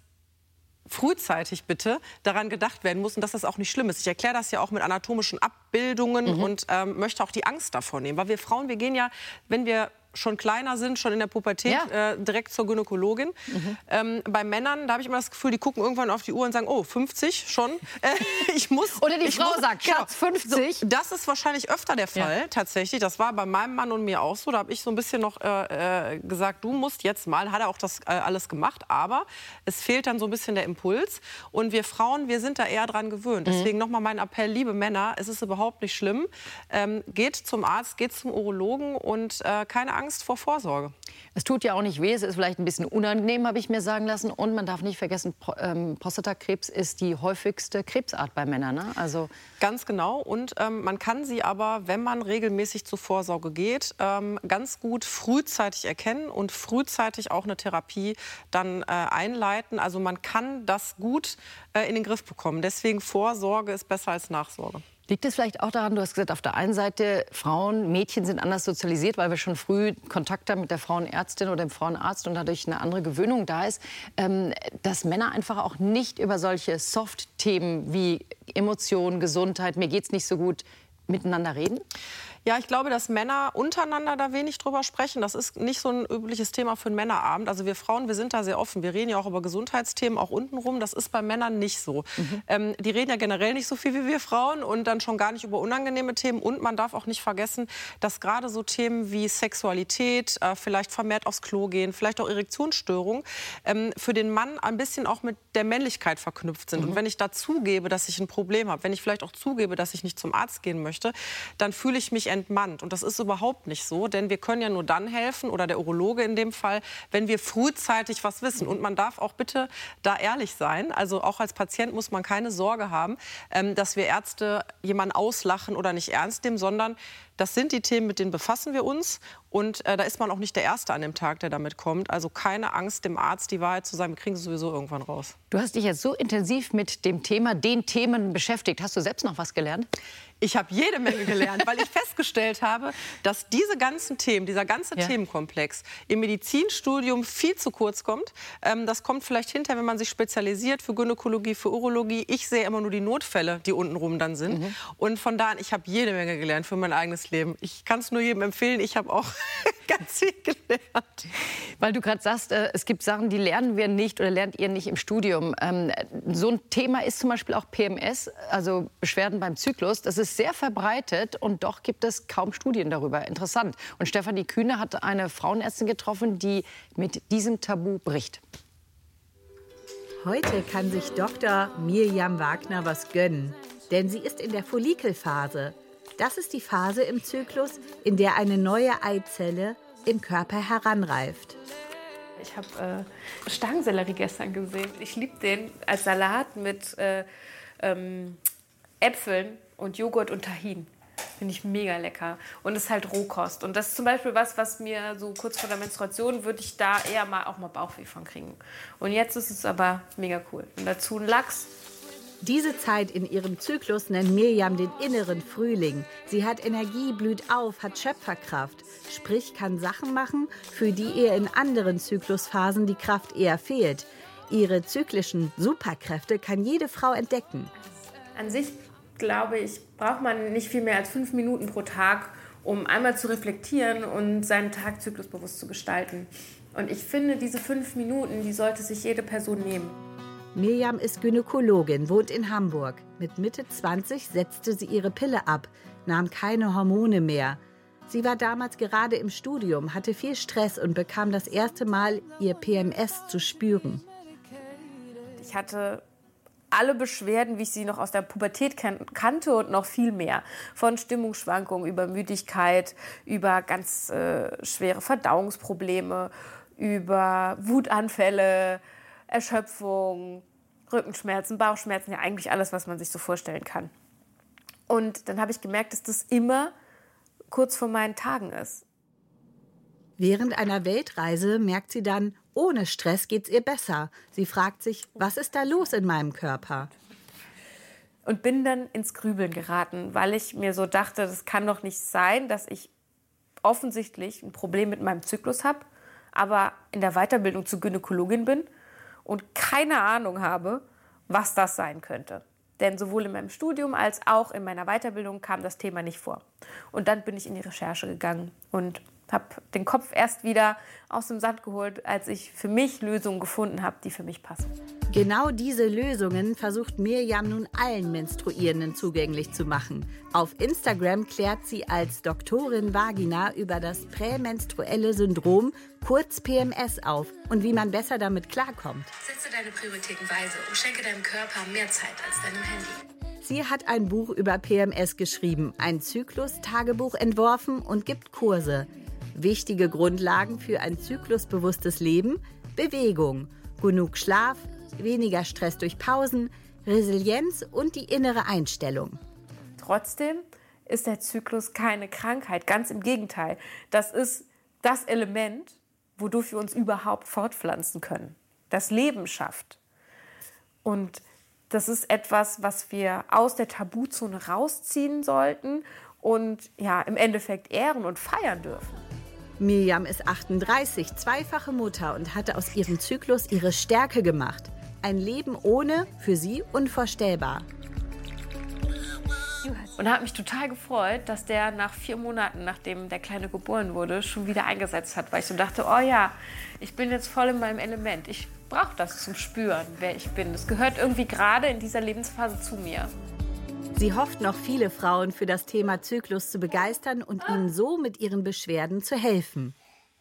frühzeitig bitte daran gedacht werden muss und dass das auch nicht schlimm ist. Ich erkläre das ja auch mit anatomischen Abbildungen mhm. und ähm, möchte auch die Angst davor nehmen. Weil wir Frauen, wir gehen ja, wenn wir schon kleiner sind, schon in der Pubertät, ja. äh, direkt zur Gynäkologin. Mhm. Ähm, bei Männern, da habe ich immer das Gefühl, die gucken irgendwann auf die Uhr und sagen, oh, fünfzig schon. Äh, ich muss, Oder die ich Frau muss, sagt, Schatz, fünfzig. So, das ist wahrscheinlich öfter der Fall, ja. tatsächlich. Das war bei meinem Mann und mir auch so. Da habe ich so ein bisschen noch äh, gesagt, du musst jetzt mal. Hat er auch das äh, alles gemacht. Aber es fehlt dann so ein bisschen der Impuls. Und wir Frauen, wir sind da eher dran gewöhnt. Mhm. Deswegen nochmal mein Appell, liebe Männer, es ist überhaupt nicht schlimm. Ähm, geht zum Arzt, geht zum Urologen und äh, keine Angst vor Vorsorge. Es tut ja auch nicht weh, es ist vielleicht ein bisschen unangenehm, habe ich mir sagen lassen. Und man darf nicht vergessen, Pro ähm, Prostatakrebs ist die häufigste Krebsart bei Männern. Ne? Also ganz genau. Und ähm, man kann sie aber, wenn man regelmäßig zur Vorsorge geht, ähm, ganz gut frühzeitig erkennen und frühzeitig auch eine Therapie dann äh, einleiten. Also man kann das gut äh, in den Griff bekommen. Deswegen Vorsorge ist besser als Nachsorge. Liegt es vielleicht auch daran, du hast gesagt, auf der einen Seite Frauen, Mädchen sind anders sozialisiert, weil wir schon früh Kontakt haben mit der Frauenärztin oder dem Frauenarzt und dadurch eine andere Gewöhnung da ist, ähm, dass Männer einfach auch nicht über solche Soft-Themen wie Emotionen, Gesundheit, mir geht's nicht so gut, miteinander reden? Ja, ich glaube, dass Männer untereinander da wenig drüber sprechen. Das ist nicht so ein übliches Thema für einen Männerabend. Also wir Frauen, wir sind da sehr offen. Wir reden ja auch über Gesundheitsthemen, auch untenrum. Das ist bei Männern nicht so. Mhm. Ähm, die reden ja generell nicht so viel wie wir Frauen und dann schon gar nicht über unangenehme Themen. Und man darf auch nicht vergessen, dass gerade so Themen wie Sexualität, äh, vielleicht vermehrt aufs Klo gehen, vielleicht auch Erektionsstörungen, ähm, für den Mann ein bisschen auch mit der Männlichkeit verknüpft sind. Mhm. Und wenn ich da zugebe, dass ich ein Problem habe, wenn ich vielleicht auch zugebe, dass ich nicht zum Arzt gehen möchte, dann fühle ich mich entmannt. Und das ist überhaupt nicht so, denn wir können ja nur dann helfen, oder der Urologe in dem Fall, wenn wir frühzeitig was wissen. Und man darf auch bitte da ehrlich sein. Also auch als Patient muss man keine Sorge haben, ähm, dass wir Ärzte jemanden auslachen oder nicht ernst nehmen, sondern das sind die Themen, mit denen befassen wir uns. Und äh, da ist man auch nicht der Erste an dem Tag, der damit kommt. Also keine Angst, dem Arzt die Wahrheit zu sagen. Wir kriegen sie sowieso irgendwann raus. Du hast dich jetzt so intensiv mit dem Thema, den Themen beschäftigt. Hast du selbst noch was gelernt? Ich habe jede Menge gelernt, weil ich festgestellt habe, dass diese ganzen Themen, dieser ganze ja. Themenkomplex im Medizinstudium viel zu kurz kommt. Ähm, das kommt vielleicht hinterher, wenn man sich spezialisiert für Gynäkologie, für Urologie. Ich sehe immer nur die Notfälle, die untenrum dann sind. Mhm. Und von da an, ich habe jede Menge gelernt für mein eigenes Leben. Ich kann es nur jedem empfehlen. Ich habe auch ganz viel gelernt. Weil du gerade sagst, äh, es gibt Sachen, die lernen wir nicht oder lernt ihr nicht im Studium. Ähm, so ein Thema ist zum Beispiel auch P M S, also Beschwerden beim Zyklus. Das ist sehr verbreitet und doch gibt es kaum Studien darüber. Interessant. Und Stefanie Kühne hat eine Frauenärztin getroffen, die mit diesem Tabu bricht. Heute kann sich Doktor Mirjam Wagner was gönnen, denn sie ist in der Follikelphase. Das ist die Phase im Zyklus, in der eine neue Eizelle im Körper heranreift. Ich habe äh, Stangensellerie gestern gesehen. Ich liebe den als Salat mit äh, ähm, Äpfeln und Joghurt und Tahin. Finde ich mega lecker. Und es ist halt Rohkost. Und das ist zum Beispiel was, was mir so kurz vor der Menstruation würde ich da eher mal auch mal Bauchweh von kriegen. Und jetzt ist es aber mega cool. Und dazu ein Lachs. Diese Zeit in ihrem Zyklus nennt Mirjam den inneren Frühling. Sie hat Energie, blüht auf, hat Schöpferkraft. Sprich, kann Sachen machen, für die ihr in anderen Zyklusphasen die Kraft eher fehlt. Ihre zyklischen Superkräfte kann jede Frau entdecken. An sich, glaube ich, braucht man nicht viel mehr als fünf Minuten pro Tag, um einmal zu reflektieren und seinen Tag zyklusbewusst zu gestalten. Und ich finde, diese fünf Minuten, die sollte sich jede Person nehmen. Mirjam ist Gynäkologin, wohnt in Hamburg. Mit Mitte zwanzig setzte sie ihre Pille ab, nahm keine Hormone mehr. Sie war damals gerade im Studium, hatte viel Stress und bekam das erste Mal ihr P M S zu spüren. Ich hatte alle Beschwerden, wie ich sie noch aus der Pubertät kan- kannte und noch viel mehr. Von Stimmungsschwankungen über Müdigkeit, über ganz äh, schwere Verdauungsprobleme, über Wutanfälle, Erschöpfung, Rückenschmerzen, Bauchschmerzen, ja eigentlich alles, was man sich so vorstellen kann. Und dann habe ich gemerkt, dass das immer kurz vor meinen Tagen ist. Während einer Weltreise merkt sie dann, ohne Stress geht's ihr besser. Sie fragt sich, was ist da los in meinem Körper? Und bin dann ins Grübeln geraten, weil ich mir so dachte, das kann doch nicht sein, dass ich offensichtlich ein Problem mit meinem Zyklus habe, aber in der Weiterbildung zur Gynäkologin bin und keine Ahnung habe, was das sein könnte. Denn sowohl in meinem Studium als auch in meiner Weiterbildung kam das Thema nicht vor. Und dann bin ich in die Recherche gegangen und habe den Kopf erst wieder aus dem Sand geholt, als ich für mich Lösungen gefunden habe, die für mich passen. Genau diese Lösungen versucht Mirjam nun allen Menstruierenden zugänglich zu machen. Auf Instagram klärt sie als Doktorin Vagina über das prämenstruelle Syndrom, kurz P M S, auf und wie man besser damit klarkommt. Setze deine Prioritäten weise und schenke deinem Körper mehr Zeit als deinem Handy. Sie hat ein Buch über P M S geschrieben, ein Zyklus-Tagebuch entworfen und gibt Kurse. Wichtige Grundlagen für ein zyklusbewusstes Leben: Bewegung, genug Schlaf, weniger Stress durch Pausen, Resilienz und die innere Einstellung. Trotzdem ist der Zyklus keine Krankheit, ganz im Gegenteil. Das ist das Element, wodurch wir uns überhaupt fortpflanzen können, das Leben schafft. Und das ist etwas, was wir aus der Tabuzone rausziehen sollten und ja, im Endeffekt ehren und feiern dürfen. Mirjam ist achtunddreißig, zweifache Mutter und hatte aus ihrem Zyklus ihre Stärke gemacht. Ein Leben ohne, für sie unvorstellbar. Und da hat mich total gefreut, dass der nach vier Monaten, nachdem der Kleine geboren wurde, schon wieder eingesetzt hat. Weil ich so dachte, oh ja, ich bin jetzt voll in meinem Element. Ich brauche das zum Spüren, wer ich bin. Das gehört irgendwie gerade in dieser Lebensphase zu mir. Sie hofft noch, viele Frauen für das Thema Zyklus zu begeistern und ihnen so mit ihren Beschwerden zu helfen.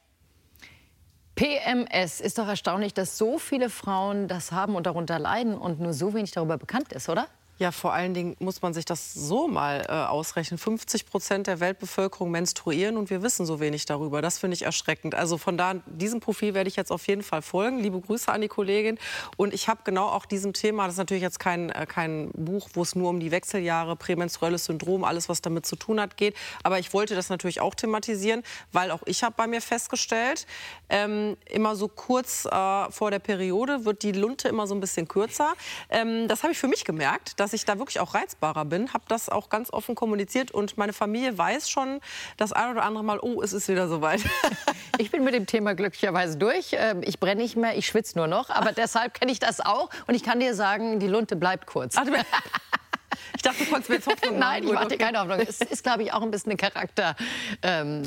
P M S, ist doch erstaunlich, dass so viele Frauen das haben und darunter leiden und nur so wenig darüber bekannt ist, oder? Ja, vor allen Dingen muss man sich das so mal äh, ausrechnen. fünfzig Prozent der Weltbevölkerung menstruieren und wir wissen so wenig darüber. Das finde ich erschreckend. Also von da, diesem Profil werde ich jetzt auf jeden Fall folgen. Liebe Grüße an die Kollegin. Und ich habe genau auch diesem Thema, das ist natürlich jetzt kein, äh, kein Buch, wo es nur um die Wechseljahre, prämenstruelles Syndrom, alles, was damit zu tun hat, geht. Aber ich wollte das natürlich auch thematisieren, weil auch ich habe bei mir festgestellt, ähm, immer so kurz äh, vor der Periode wird die Lunte immer so ein bisschen kürzer. Ähm, das habe ich für mich gemerkt, dass ich da wirklich auch reizbarer bin, habe das auch ganz offen kommuniziert und meine Familie weiß schon das ein oder andere Mal, oh, es ist wieder soweit. Ich bin mit dem Thema glücklicherweise durch. Ich brenne nicht mehr, ich schwitze nur noch, aber deshalb kenne ich das auch und ich kann dir sagen, die Lunte bleibt kurz. Ach, ich dachte, du konntest mir jetzt Hoffnung machen. Nein, ich mache dir keine Hoffnung. Es ist, glaube ich, auch ein bisschen eine Charakterfrage. Ähm,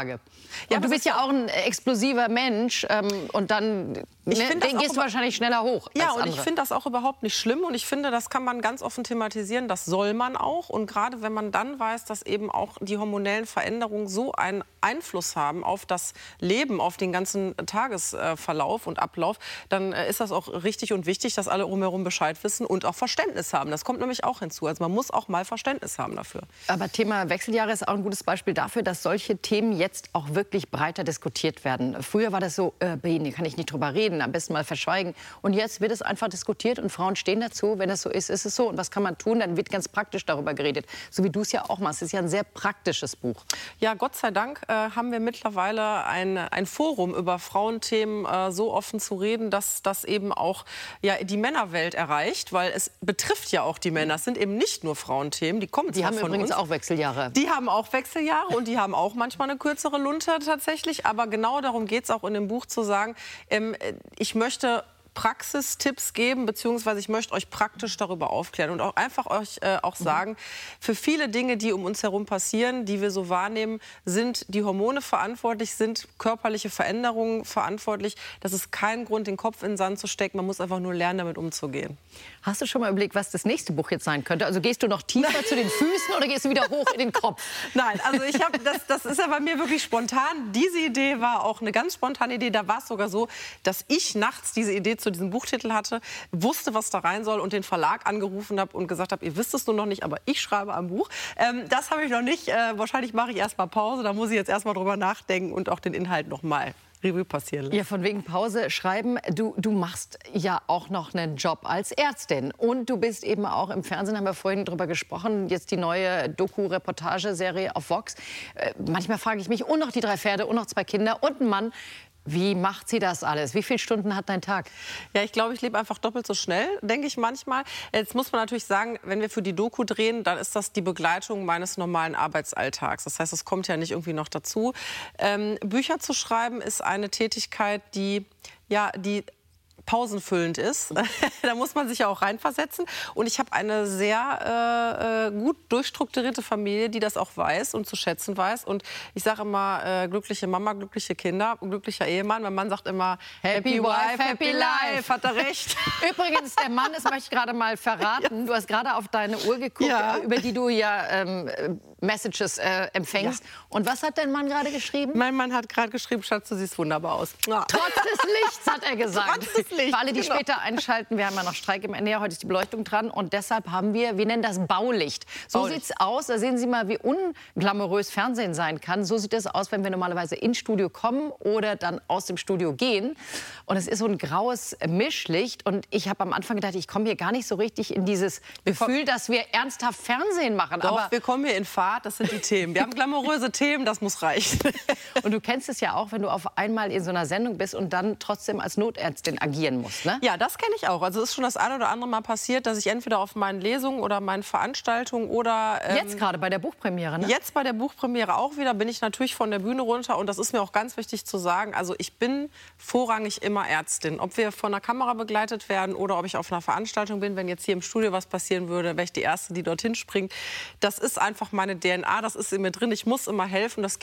ja, du bist ja auch ein explosiver Mensch ähm, und dann ne, den gehst du wahrscheinlich schneller hoch. Ja, als und andere. ich finde das auch überhaupt nicht schlimm und ich finde, das kann man ganz offen thematisieren, das soll man auch und gerade wenn man dann weiß, dass eben auch die hormonellen Veränderungen so einen Einfluss haben auf das Leben, auf den ganzen Tagesverlauf und Ablauf, dann ist das auch richtig und wichtig, dass alle umherum Bescheid wissen und auch Verständnis haben. Das kommt nämlich auch hinzu. Also man muss auch mal Verständnis haben dafür. Aber Thema Wechseljahre ist auch ein gutes Beispiel dafür, dass solche Themen jetzt auch wirklich breiter diskutiert werden. Früher war das so, äh, Bene, kann ich nicht drüber reden, am besten mal verschweigen. Und jetzt wird es einfach diskutiert und Frauen stehen dazu. Wenn es so ist, ist es so. Und was kann man tun? Dann wird ganz praktisch darüber geredet. So wie du es ja auch machst. Es ist ja ein sehr praktisches Buch. Ja, Gott sei Dank äh, haben wir mittlerweile ein, ein Forum über Frauenthemen äh, so offen zu reden, dass das eben auch ja, die Männerwelt erreicht. Weil es betrifft ja auch die Männer. Es sind eben nicht nur Frauenthemen. Die kommen Die zwar haben von übrigens uns. auch Wechseljahre. Die haben auch Wechseljahre und die haben auch manchmal eine kürzere Lunte tatsächlich. Aber genau darum geht es auch in dem Buch zu sagen, ähm, ich möchte Praxistipps geben, beziehungsweise ich möchte euch praktisch darüber aufklären und auch einfach euch äh, auch sagen, mhm. für viele Dinge, die um uns herum passieren, die wir so wahrnehmen, sind die Hormone verantwortlich, sind körperliche Veränderungen verantwortlich. Das ist kein Grund, den Kopf in den Sand zu stecken. Man muss einfach nur lernen, damit umzugehen. Hast du schon mal überlegt, was das nächste Buch jetzt sein könnte? Also gehst du noch tiefer Nein. zu den Füßen oder gehst du wieder hoch in den Kopf? Nein, also ich habe das, das ist ja bei mir wirklich spontan. Diese Idee war auch eine ganz spontane Idee. Da war es sogar so, dass ich nachts diese Idee zu diesem Buchtitel hatte, wusste, was da rein soll und den Verlag angerufen habe und gesagt habe, ihr wisst es nur noch nicht, aber ich schreibe ein Buch. Ähm, das habe ich noch nicht. Äh, wahrscheinlich mache ich erst mal Pause. Da muss ich jetzt erst mal drüber nachdenken und auch den Inhalt noch mal Revue passieren lassen. Ja, von wegen Pause schreiben. Du, du machst ja auch noch einen Job als Ärztin. Und du bist eben auch im Fernsehen, haben wir vorhin drüber gesprochen, jetzt die neue Doku-Reportageserie auf Vox. Äh, manchmal frage ich mich, und noch die drei Pferde, und noch zwei Kinder und ein Mann. Wie macht sie das alles? Wie viele Stunden hat dein Tag? Ja, ich glaube, ich lebe einfach doppelt so schnell, denke ich manchmal. Jetzt muss man natürlich sagen, wenn wir für die Doku drehen, dann ist das die Begleitung meines normalen Arbeitsalltags. Das heißt, es kommt ja nicht irgendwie noch dazu. Ähm, Bücher zu schreiben ist eine Tätigkeit, die, ja, die pausenfüllend ist. Da muss man sich ja auch reinversetzen. Und ich habe eine sehr äh, gut durchstrukturierte Familie, die das auch weiß und zu schätzen weiß. Und ich sage immer, äh, glückliche Mama, glückliche Kinder, glücklicher Ehemann. Mein Mann sagt immer, happy wife, happy life. Hat er recht. Übrigens, der Mann, das möchte ich gerade mal verraten. Du hast gerade auf deine Uhr geguckt, ja. über die du ja ähm, Messages äh, empfängst. Ja. Und was hat dein Mann gerade geschrieben? Mein Mann hat gerade geschrieben, Schatz, du siehst wunderbar aus. Ja. Trotz des Lichts, hat er gesagt. Trotz des Lichts, für alle, die genau. später einschalten, wir haben ja noch Streik im N D R, heute ist die Beleuchtung dran und deshalb haben wir, wir nennen das Baulicht. So Baulicht. sieht's aus, da sehen Sie mal, wie unglamourös Fernsehen sein kann. So sieht es aus, wenn wir normalerweise ins Studio kommen oder dann aus dem Studio gehen. Und es ist so ein graues Mischlicht und ich habe am Anfang gedacht, ich komme hier gar nicht so richtig in dieses Gefühl, dass wir ernsthaft Fernsehen machen. Doch, aber wir kommen hier in Fahrt, das sind die Themen. Wir haben glamouröse Themen, das muss reichen. Und du kennst es ja auch, wenn du auf einmal in so einer Sendung bist und dann trotzdem als Notärztin agieren musst, ne? Ja, das kenne ich auch. Also es ist schon das eine oder andere Mal passiert, dass ich entweder auf meinen Lesungen oder meinen Veranstaltungen oder... Ähm, jetzt gerade bei der Buchpremiere, ne? Jetzt bei der Buchpremiere auch wieder, bin ich natürlich von der Bühne runter. Und das ist mir auch ganz wichtig zu sagen. Also ich bin vorrangig immer Ärztin. Ob wir von der Kamera begleitet werden oder ob ich auf einer Veranstaltung bin, wenn jetzt hier im Studio was passieren würde, wäre ich die Erste, die dorthin springt. Das ist einfach meine D N A, das ist in mir drin. Ich muss immer helfen, das geht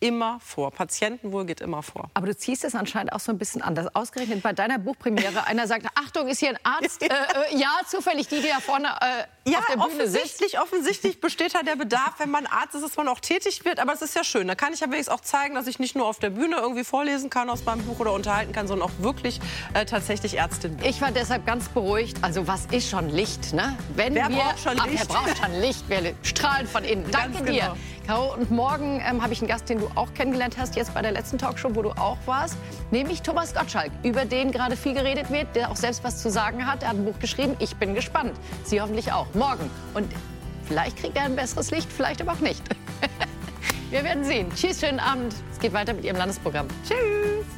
immer vor. Patientenwohl geht immer vor. Aber du ziehst es anscheinend auch so ein bisschen anders. Ausgerechnet bei deiner Buchpremiere, einer sagt, Achtung, ist hier ein Arzt? Äh, äh, ja, zufällig die, die da vorne äh, ja, auf der Bühne offensichtlich, sitzt. offensichtlich besteht da der Bedarf, wenn man Arzt ist, dass man auch tätig wird. Aber es ist ja schön. Da kann ich ja wenigstens auch zeigen, dass ich nicht nur auf der Bühne irgendwie vorlesen kann aus meinem Buch oder unterhalten kann, sondern auch wirklich äh, tatsächlich Ärztin bin. Ich war deshalb ganz beruhigt. Also was ist schon Licht, ne? Wenn Wer wir, braucht schon ach, Licht? Wer braucht schon Licht? Wir strahlen von innen. Danke Ganz dir, genau. Caro. Und morgen ähm, habe ich einen Gast, den du auch kennengelernt hast, jetzt bei der letzten Talkshow, wo du auch warst, nämlich Thomas Gottschalk, über den gerade viel geredet wird, der auch selbst was zu sagen hat. Er hat ein Buch geschrieben. Ich bin gespannt. Sie hoffentlich auch. Morgen. Und vielleicht kriegt er ein besseres Licht, vielleicht aber auch nicht. Wir werden sehen. Tschüss, schönen Abend. Es geht weiter mit Ihrem Landesprogramm. Tschüss.